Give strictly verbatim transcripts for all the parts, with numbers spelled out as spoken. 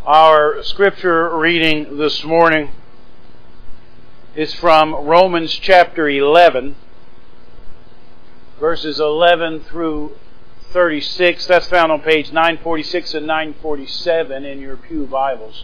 Our scripture reading this morning is from Romans chapter eleven, verses eleven through thirty-six. That's found on page nine forty-six and nine forty-seven in your pew Bibles.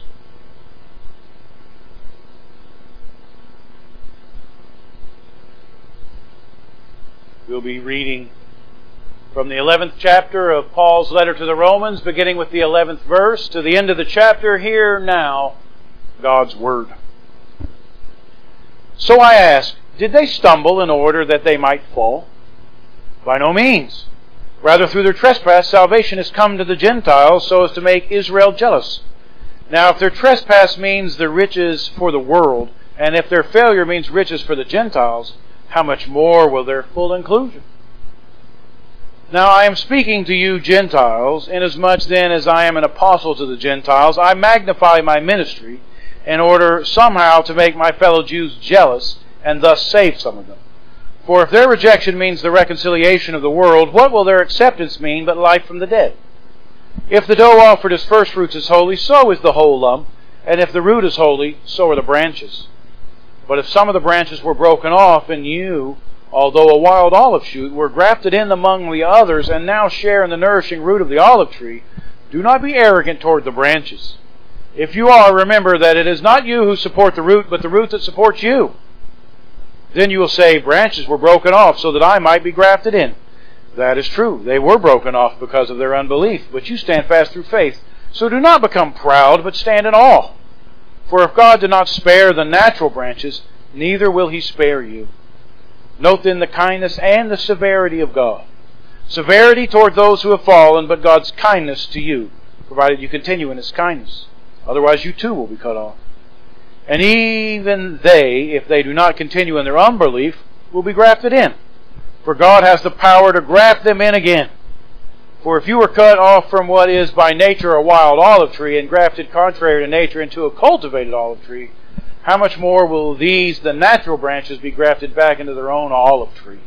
We'll be reading from the eleventh chapter of Paul's letter to the Romans, beginning with the eleventh verse to the end of the chapter. Hear now God's Word. So I ask, did they stumble in order that they might fall? By no means. Rather, through their trespass, salvation has come to the Gentiles so as to make Israel jealous. Now, if their trespass means the riches for the world, and if their failure means riches for the Gentiles, how much more will their full inclusion? Now I am speaking to you Gentiles, inasmuch then as I am an apostle to the Gentiles, I magnify my ministry in order somehow to make my fellow Jews jealous and thus save some of them. For if their rejection means the reconciliation of the world, what will their acceptance mean but life from the dead? If the dough offered as first fruits is holy, so is the whole lump, and if the root is holy, so are the branches. But if some of the branches were broken off, and you, although a wild olive shoot, were grafted in among the others, and now share in the nourishing root of the olive tree, do not be arrogant toward the branches. If you are, remember that it is not you who support the root, but the root that supports you. Then you will say, branches were broken off so that I might be grafted in. That is true. They were broken off because of their unbelief, but you stand fast through faith. So do not become proud, but stand in awe. For if God did not spare the natural branches, neither will He spare you. Note then the kindness and the severity of God. Severity toward those who have fallen, but God's kindness to you, provided you continue in His kindness. Otherwise you too will be cut off. And even they, if they do not continue in their unbelief, will be grafted in. For God has the power to graft them in again. For if you were cut off from what is by nature a wild olive tree, and grafted contrary to nature into a cultivated olive tree, how much more will these, the natural branches, be grafted back into their own olive tree?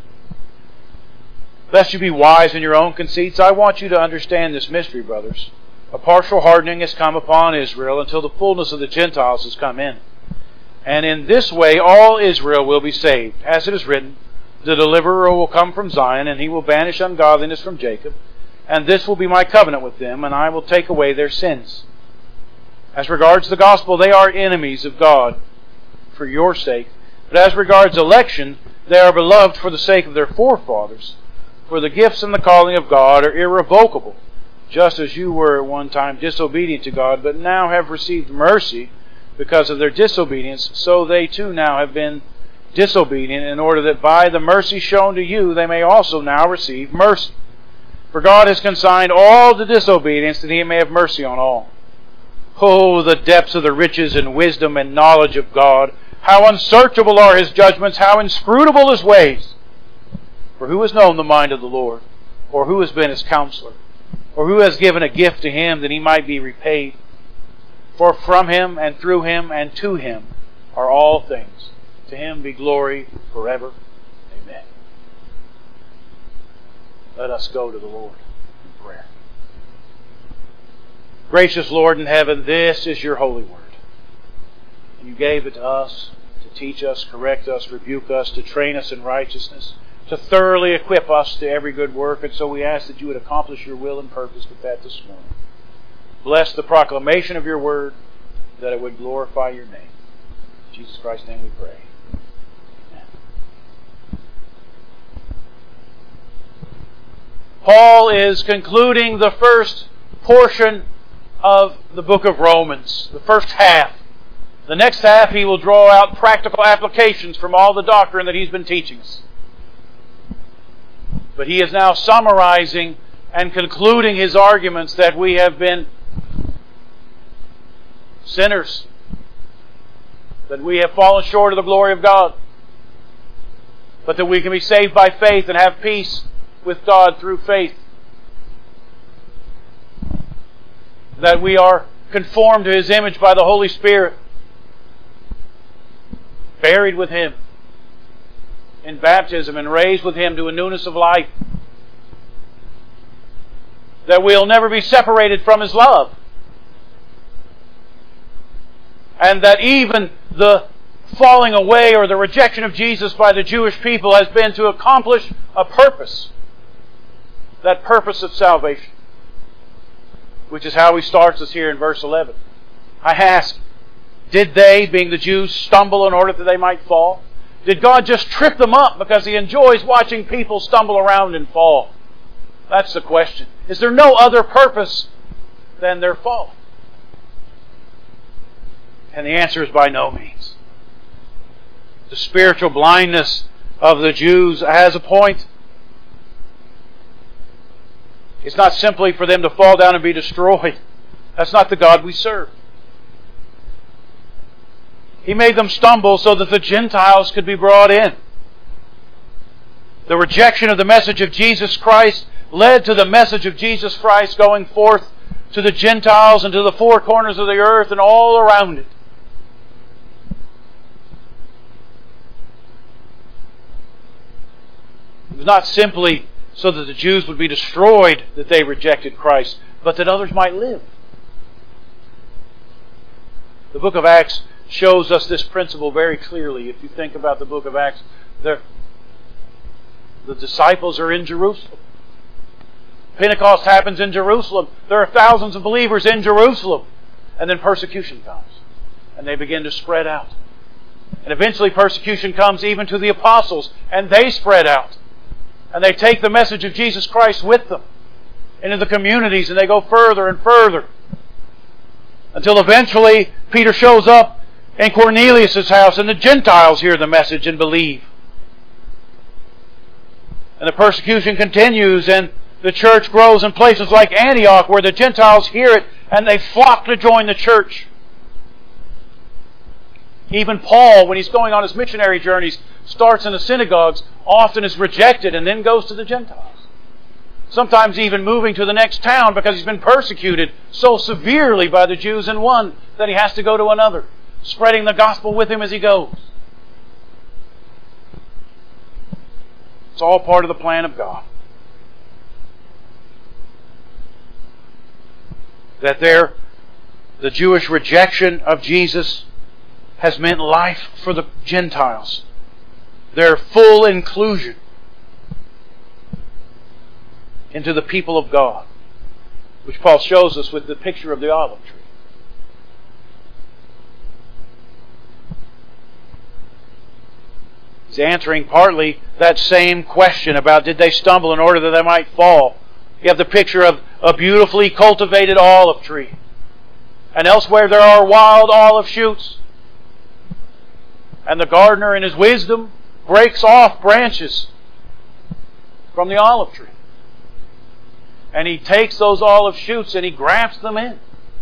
Lest you be wise in your own conceits, I want you to understand this mystery, brothers. A partial hardening has come upon Israel until the fullness of the Gentiles has come in. And in this way all Israel will be saved. As it is written, the deliverer will come from Zion, and He will banish ungodliness from Jacob. And this will be my covenant with them, and I will take away their sins. As regards the gospel, they are enemies of God for your sake. But as regards election, they are beloved for the sake of their forefathers. For the gifts and the calling of God are irrevocable, just as you were at one time disobedient to God, but now have received mercy because of their disobedience, so they too now have been disobedient, in order that by the mercy shown to you they may also now receive mercy. For God has consigned all to disobedience, that He may have mercy on all. Oh, the depths of the riches and wisdom and knowledge of God! How unsearchable are His judgments, how inscrutable His ways! For who has known the mind of the Lord? Or who has been His counselor? Or who has given a gift to Him that He might be repaid? For from Him and through Him and to Him are all things. To Him be glory forever. Amen. Let us go to the Lord in prayer. Gracious Lord in heaven, this is your holy word. And you gave it to us to teach us, correct us, rebuke us, to train us in righteousness, to thoroughly equip us to every good work. And so we ask that you would accomplish your will and purpose with that this morning. Bless the proclamation of your word, that it would glorify your name. In Jesus Christ's name we pray. Amen. Paul is concluding the first portion of the book of Romans, the first half. The next half he will draw out practical applications from all the doctrine that he's been teaching us. But he is now summarizing and concluding his arguments that we have been sinners, that we have fallen short of the glory of God, but that we can be saved by faith and have peace with God through faith. That we are conformed to His image by the Holy Spirit, buried with Him in baptism, and raised with Him to a newness of life. That we'll never be separated from His love. and that even the falling away or the rejection of Jesus by the Jewish people has been to accomplish a purpose. That purpose of salvation. Which is how he starts us here in verse eleven. I ask, did they, being the Jews, stumble in order that they might fall? Did God just trip them up because He enjoys watching people stumble around and fall? That's the question. Is there no other purpose than their fall? And the answer is by no means. The spiritual blindness of the Jews has a point. It's not simply for them to fall down and be destroyed. That's not the God we serve. He made them stumble so that the Gentiles could be brought in. The rejection of the message of Jesus Christ led to the message of Jesus Christ going forth to the Gentiles and to the four corners of the earth and all around it. It was not simply so that the Jews would be destroyed that they rejected Christ, but that others might live. The book of Acts shows us this principle very clearly. If you think about the book of Acts, the disciples are in Jerusalem. Pentecost happens in Jerusalem. There are thousands of believers in Jerusalem. And then persecution comes. And they begin to spread out. And eventually persecution comes even to the apostles. And they spread out. And they take the message of Jesus Christ with them into the communities, and they go further and further. Until eventually Peter shows up in Cornelius' house, and the Gentiles hear the message and believe. And the persecution continues, and the church grows in places like Antioch, where the Gentiles hear it, and they flock to join the church. Even Paul, when he's going on his missionary journeys, starts in the synagogues, often is rejected, and then goes to the Gentiles. Sometimes even moving to the next town because he's been persecuted so severely by the Jews in one that he has to go to another, spreading the gospel with him as he goes. It's all part of the plan of God. That there, the Jewish rejection of Jesus has meant life for the Gentiles. Their full inclusion into the people of God, which Paul shows us with the picture of the olive tree. He's answering partly that same question about did they stumble in order that they might fall. You have the picture of a beautifully cultivated olive tree. And elsewhere there are wild olive shoots. And the gardener in his wisdom breaks off branches from the olive tree. And he takes those olive shoots and he grafts them in,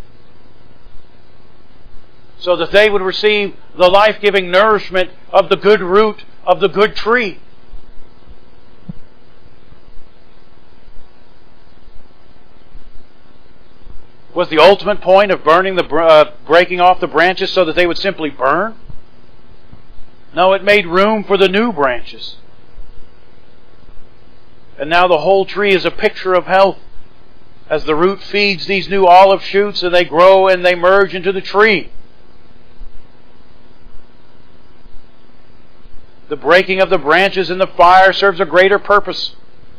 so that they would receive the life-giving nourishment of the good root of the good tree. Was the ultimate point of burning the uh, breaking off the branches so that they would simply burn? No, it made room for the new branches. And now the whole tree is a picture of health, as the root feeds these new olive shoots and they grow and they merge into the tree. The breaking of the branches in the fire serves a greater purpose.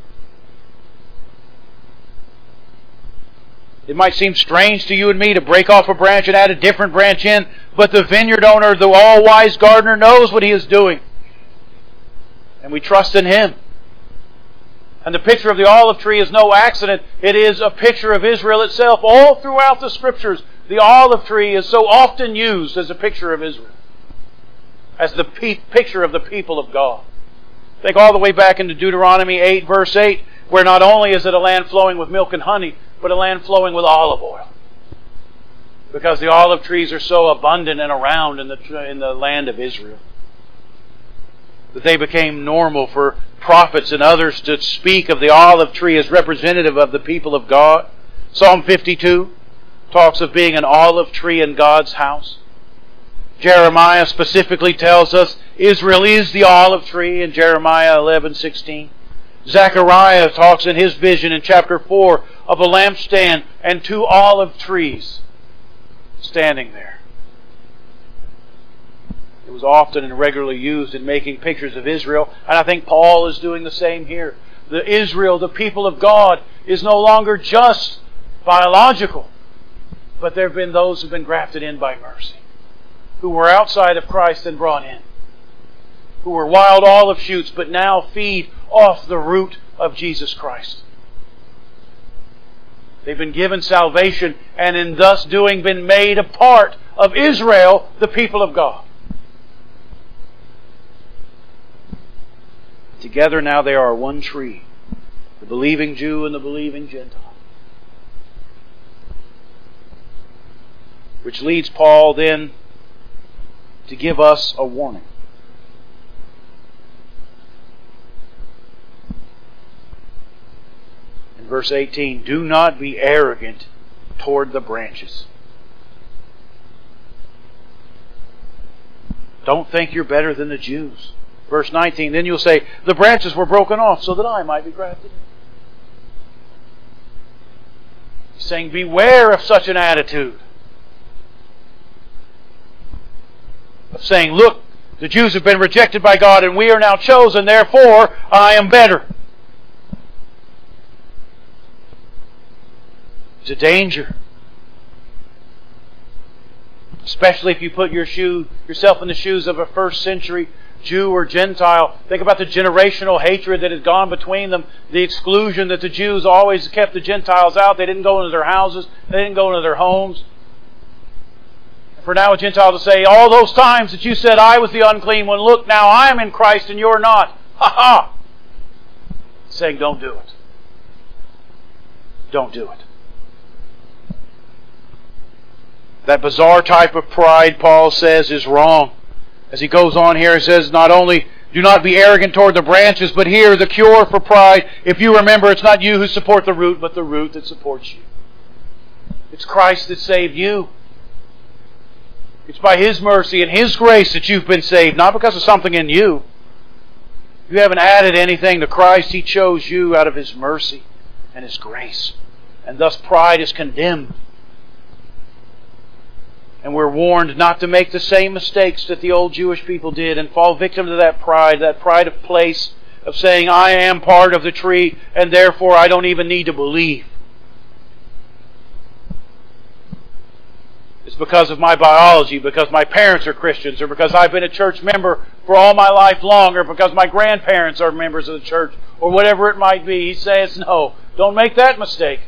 It might seem strange to you and me to break off a branch and add a different branch in, but the vineyard owner, the all-wise gardener, knows what he is doing. And we trust in Him. And the picture of the olive tree is no accident. It is a picture of Israel itself. All throughout the Scriptures, the olive tree is so often used as a picture of Israel, as the pe- picture of the people of God. Think all the way back into Deuteronomy eight, verse eight, where not only is it a land flowing with milk and honey, but a land flowing with olive oil. Because the olive trees are so abundant and around in the, in the land of Israel, that they became normal for prophets and others to speak of the olive tree as representative of the people of God. Psalm fifty-two talks of being an olive tree in God's house. Jeremiah specifically tells us Israel is the olive tree in Jeremiah eleven sixteen. Zechariah talks in his vision in chapter four of a lampstand and two olive trees standing there. It was often and regularly used in making pictures of Israel, and I think Paul is doing the same here. The Israel, the people of God, is no longer just biological, but there have been those who have been grafted in by mercy, who were outside of Christ and brought in, who were wild olive shoots, but now feed off the root of Jesus Christ. They've been given salvation, and in thus doing been made a part of Israel, the people of God. Together now they are one tree, the believing Jew and the believing Gentile. Which leads Paul then to give us a warning. In verse eighteen, do not be arrogant toward the branches. Don't think you're better than the Jews. Verse nineteen, then you'll say, the branches were broken off so that I might be grafted in. He's saying, beware of such an attitude. Of saying, look, the Jews have been rejected by God and we are now chosen, therefore I am better. It's a danger. Especially if you put your shoe, yourself in the shoes of a first century Jew or Gentile. Think about the generational hatred that had gone between them. The exclusion that the Jews always kept the Gentiles out. They didn't go into their houses. They didn't go into their homes. For now a Gentile to say, all those times that you said I was the unclean one, look, now I am in Christ and you're not. Ha ha! Saying, don't do it. Don't do it. That bizarre type of pride, Paul says, is wrong. As he goes on here, he says, not only do not be arrogant toward the branches, but here, the cure for pride, if you remember, it's not you who support the root, but the root that supports you. It's Christ that saved you. It's by His mercy and His grace that you've been saved, not because of something in you. You haven't added anything to Christ. He chose you out of His mercy and His grace. And thus pride is condemned. And we're warned not to make the same mistakes that the old Jewish people did and fall victim to that pride, that pride of place, of saying, I am part of the tree and therefore I don't even need to believe. It's because of my biology, because my parents are Christians, or because I've been a church member for all my life long, or because my grandparents are members of the church, or whatever it might be. He says, no, don't make that mistake.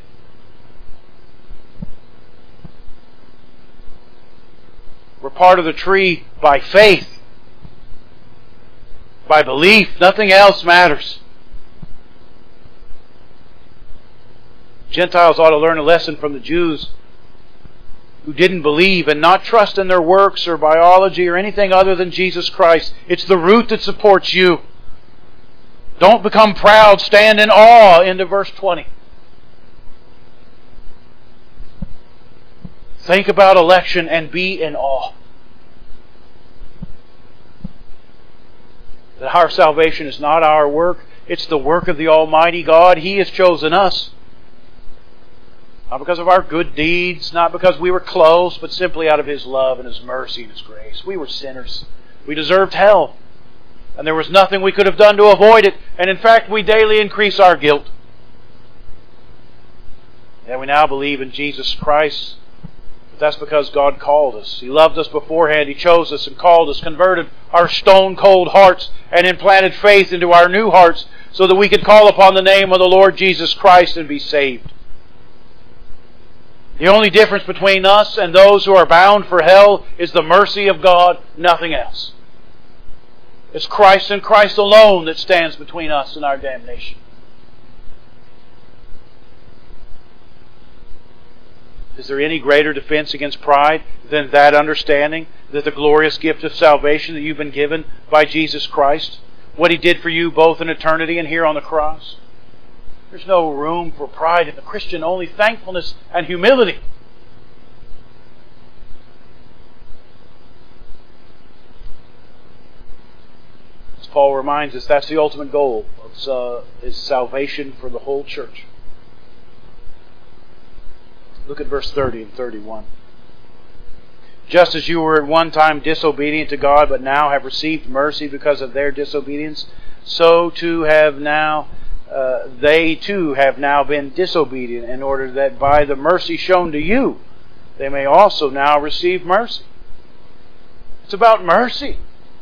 We're part of the tree by faith, by belief. Nothing else matters. Gentiles ought to learn a lesson from the Jews who didn't believe and not trust in their works or biology or anything other than Jesus Christ. It's the root that supports you. Don't become proud. Stand in awe. Into verse twenty. Think about election and be in awe. That our salvation is not our work. It's the work of the Almighty God. He has chosen us. Not because of our good deeds, not because we were close, but simply out of His love and His mercy and His grace. We were sinners. We deserved hell. And there was nothing we could have done to avoid it. And in fact, we daily increase our guilt. And we now believe in Jesus Christ. But that's because God called us. He loved us beforehand. He chose us and called us, converted our stone-cold hearts, and implanted faith into our new hearts so that we could call upon the name of the Lord Jesus Christ and be saved. The only difference between us and those who are bound for hell is the mercy of God, nothing else. It's Christ and Christ alone that stands between us and our damnation. Is there any greater defense against pride than that understanding that the glorious gift of salvation that you've been given by Jesus Christ, what He did for you both in eternity and here on the cross? There's no room for pride in the Christian, only thankfulness and humility. As Paul reminds us, that's the ultimate goal, it's, uh, is salvation for the whole church. Look at verse thirty and thirty-one. Just as you were at one time disobedient to God, but now have received mercy because of their disobedience, so too have now uh, they too have now been disobedient, in order that by the mercy shown to you, they may also now receive mercy. It's about mercy.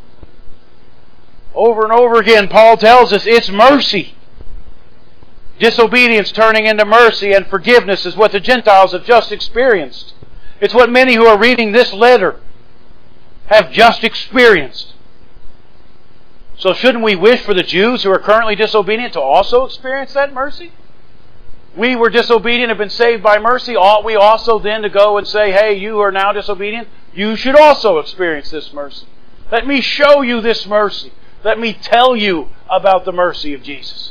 Over and over again, Paul tells us it's mercy. Disobedience turning into mercy and forgiveness is what the Gentiles have just experienced. It's what many who are reading this letter have just experienced. So shouldn't we wish for the Jews who are currently disobedient to also experience that mercy? We were disobedient, have been saved by mercy. Ought we also then to go and say, hey, you are now disobedient? You should also experience this mercy. Let me show you this mercy. Let me tell you about the mercy of Jesus.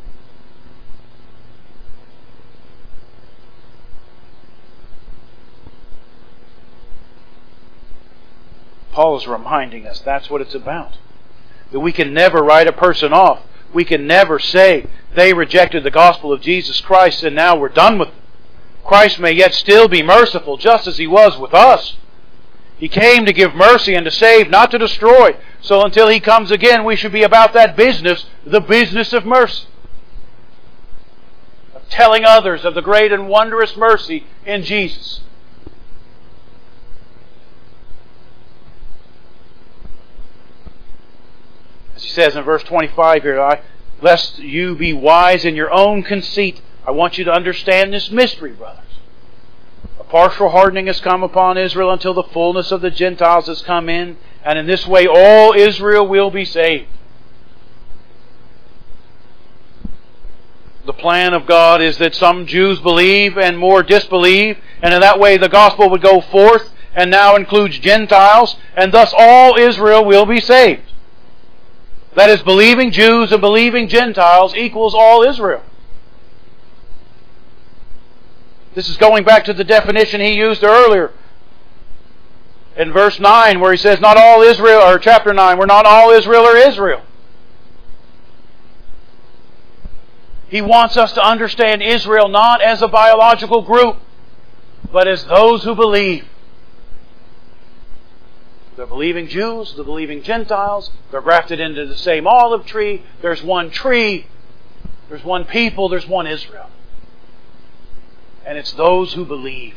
Paul is reminding us that's what it's about. That we can never write a person off. We can never say they rejected the gospel of Jesus Christ and now we're done with them. Christ may yet still be merciful, just as He was with us. He came to give mercy and to save, not to destroy. So until He comes again, we should be about that business, the business of mercy. Of telling others of the great and wondrous mercy in Jesus. As he says in verse twenty-five here, I, lest you be wise in your own conceit, I want you to understand this mystery, brothers. A partial hardening has come upon Israel until the fullness of the Gentiles has come in, and in this way all Israel will be saved. The plan of God is that some Jews believe and more disbelieve, and in that way the gospel would go forth and now includes Gentiles, and thus all Israel will be saved. That is, believing Jews and believing Gentiles equals all Israel. This is going back to the definition he used earlier in verse nine, where he says, not all Israel, or chapter nine, where not all Israel are Israel. He wants us to understand Israel not as a biological group, but as those who believe. The believing Jews, the believing Gentiles, they're grafted into the same olive tree. There's one tree, there's one people, there's one Israel. And it's those who believe.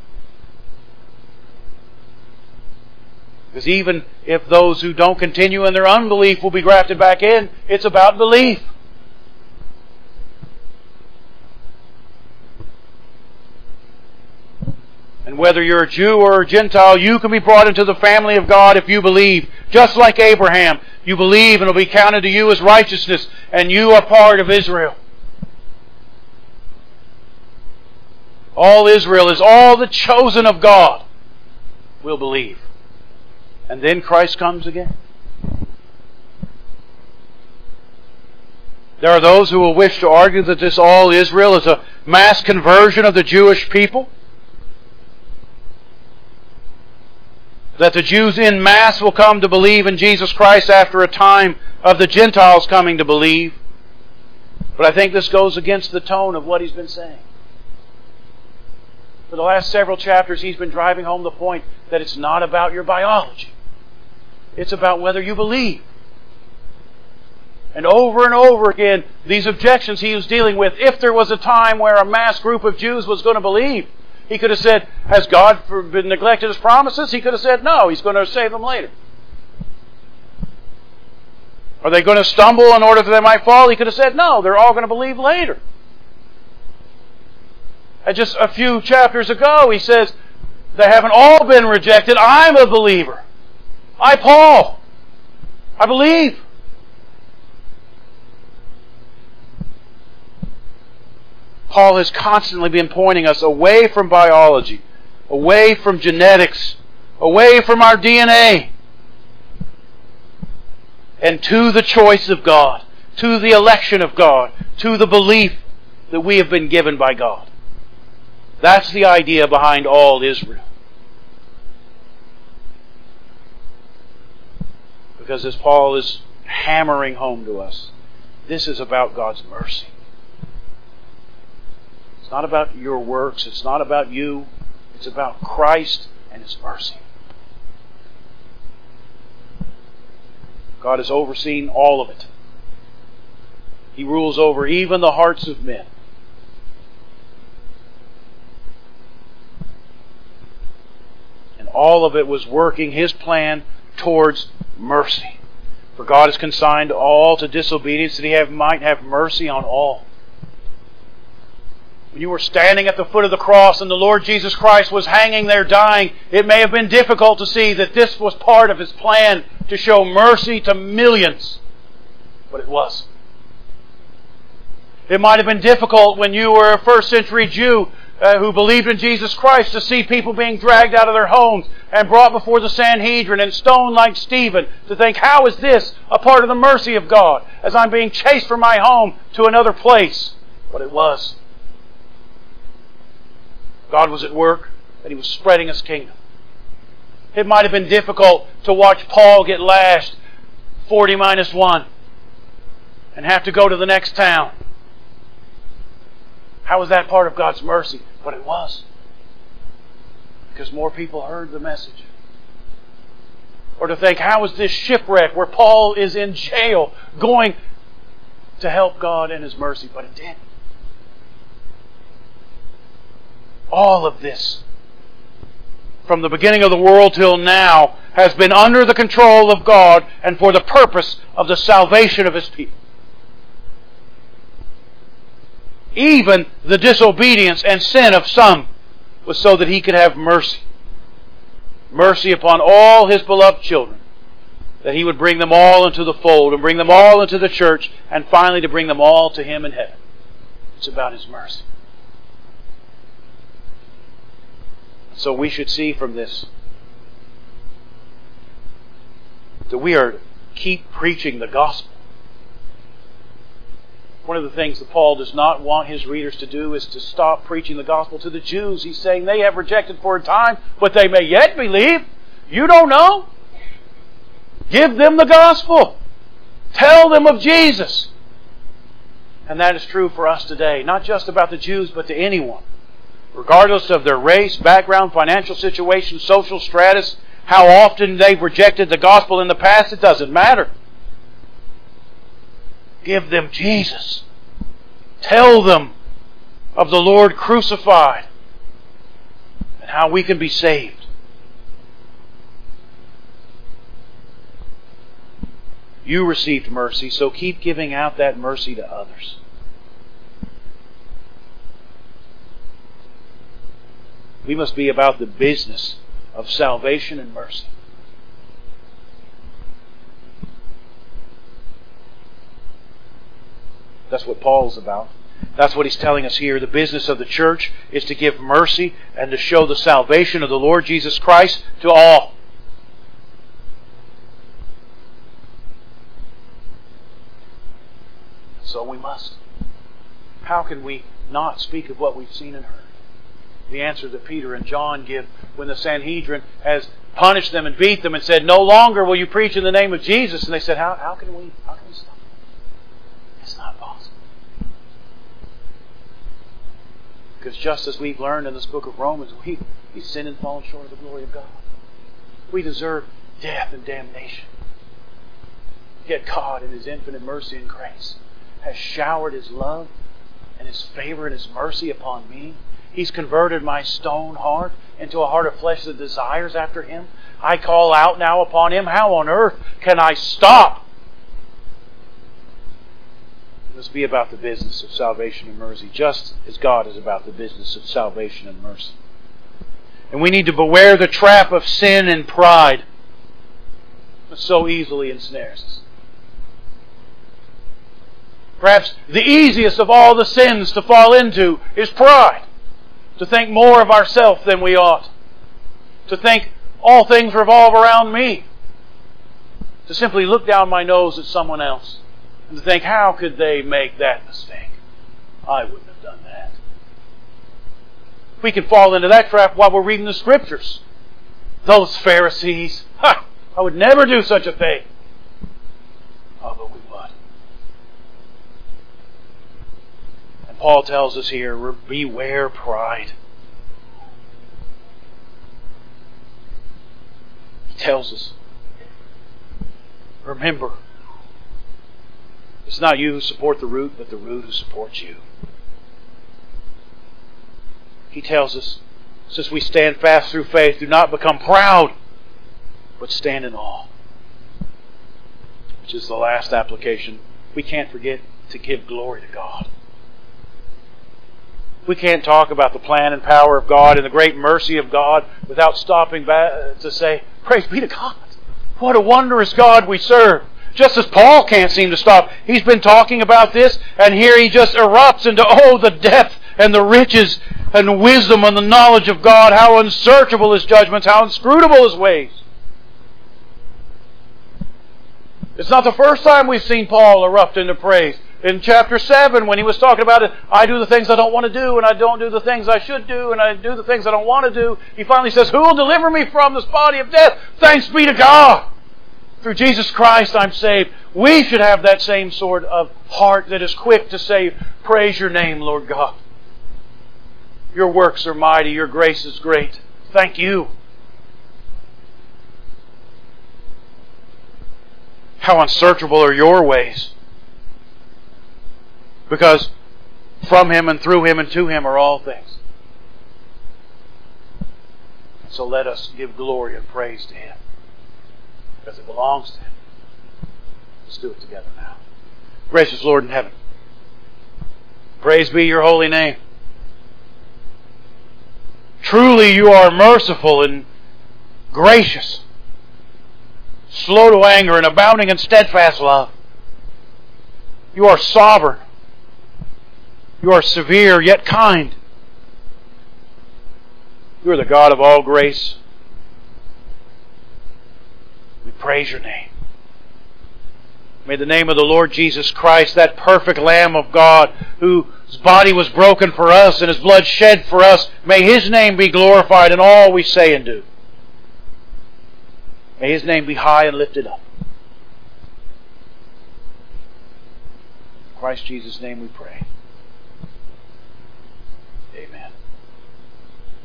Because even if those who don't continue in their unbelief will be grafted back in, it's about belief. And whether you're a Jew or a Gentile, you can be brought into the family of God if you believe. Just like Abraham, you believe and it will be counted to you as righteousness, and you are part of Israel. All Israel is all the chosen of God will believe. And then Christ comes again. There are those who will wish to argue that this all Israel is a mass conversion of the Jewish people. That the Jews in mass will come to believe in Jesus Christ after a time of the Gentiles coming to believe. But I think this goes against the tone of what he's been saying. For the last several chapters, he's been driving home the point that it's not about your biology. It's about whether you believe. And over and over again, these objections he was dealing with, if there was a time where a mass group of Jews was going to believe, he could have said, has God been neglected His promises? He could have said, no, He's going to save them later. Are they going to stumble in order that they might fall? He could have said, no, they're all going to believe later. And just a few chapters ago, he says, they haven't all been rejected. I'm a believer. I, Paul, I believe. Paul has constantly been pointing us away from biology, away from genetics, away from our D N A, and to the choice of God, to the election of God, to the belief that we have been given by God. That's the idea behind all Israel. Because as Paul is hammering home to us, this is about God's mercy. It's not about your works. It's not about you. It's about Christ and His mercy. God has overseen all of it. He rules over even the hearts of men. And all of it was working His plan towards mercy. For God has consigned all to disobedience, that He have, might have mercy on all. When you were standing at the foot of the cross and the Lord Jesus Christ was hanging there dying, it may have been difficult to see that this was part of His plan to show mercy to millions. But it was. It might have been difficult when you were a first century Jew uh, who believed in Jesus Christ to see people being dragged out of their homes and brought before the Sanhedrin and stoned like Stephen, to think, how is this a part of the mercy of God as I'm being chased from my home to another place? But it was. God was at work and He was spreading His kingdom. It might have been difficult to watch Paul get lashed forty minus one and have to go to the next town. How was that part of God's mercy? But it was. Because more people heard the message. Or to think, how is this shipwreck where Paul is in jail going to help God and His mercy? But it did. All of this, from the beginning of the world till now, has been under the control of God and for the purpose of the salvation of His people. Even the disobedience and sin of some was so that He could have mercy. Mercy upon all His beloved children. That He would bring them all into the fold and bring them all into the church, and finally to bring them all to Him in heaven. It's about His mercy. So we should see from this that we are to keep preaching the gospel. One of the things that Paul does not want his readers to do is to stop preaching the gospel to the Jews. He's saying they have rejected for a time, but they may yet believe. You don't know. Give them the gospel. Tell them of Jesus. And that is true for us today. Not just about the Jews, but to anyone. Regardless of their race, background, financial situation, social status, how often they've rejected the gospel in the past, it doesn't matter. Give them Jesus. Tell them of the Lord crucified and how we can be saved. You received mercy, so keep giving out that mercy to others. We must be about the business of salvation and mercy. That's what Paul's about. That's what he's telling us here. The business of the church is to give mercy and to show the salvation of the Lord Jesus Christ to all. So we must. How can we not speak of what we've seen and heard? The answer that Peter and John give when the Sanhedrin has punished them and beat them and said, no longer will you preach in the name of Jesus. And they said, how, how can we how can we stop? It's not possible. Because just as we've learned in this book of Romans, we, we sin and fall short of the glory of God. We deserve death and damnation. Yet God, in His infinite mercy and grace, has showered His love and His favor and His mercy upon me. He's converted my stone heart into a heart of flesh that desires after Him. I call out now upon Him. How on earth can I stop? It must be about the business of salvation and mercy, just as God is about the business of salvation and mercy. And we need to beware the trap of sin and pride that so easily ensnares us. Perhaps the easiest of all the sins to fall into is pride. To think more of ourselves than we ought. To think all things revolve around me. To simply look down my nose at someone else. And to think, how could they make that mistake? I wouldn't have done that. We can fall into that trap while we're reading the Scriptures. Those Pharisees, ha! I would never do such a thing. Oh, but we would. And Paul tells us here, beware pride. He tells us, remember, it's not you who support the root, but the root who supports you. He tells us, since we stand fast through faith, do not become proud, but stand in awe. Which is the last application. We can't forget to give glory to God. We can't talk about the plan and power of God and the great mercy of God without stopping back to say, praise be to God. What a wondrous God we serve. Just as Paul can't seem to stop. He's been talking about this, and here he just erupts into, oh, the depth and the riches and the wisdom and the knowledge of God. How unsearchable His judgments, how inscrutable His ways. It's not the first time we've seen Paul erupt into praise. In chapter seven, when he was talking about it, I do the things I don't want to do, and I don't do the things I should do, and I do the things I don't want to do, he finally says, who will deliver me from this body of death? Thanks be to God! Through Jesus Christ I'm saved. We should have that same sort of heart that is quick to say, praise your name, Lord God. Your works are mighty, your grace is great. Thank you. How unsearchable are your ways? Because from Him and through Him and to Him are all things. So let us give glory and praise to Him, because it belongs to Him. Let's do it together now. Gracious Lord in heaven, praise be your holy name. Truly you are merciful and gracious, slow to anger and abounding in steadfast love. You are sovereign. You are severe yet kind. You are the God of all grace. We praise your name. May the name of the Lord Jesus Christ, that perfect Lamb of God, whose body was broken for us and His blood shed for us, may His name be glorified in all we say and do. May His name be high and lifted up. In Christ Jesus' name we pray.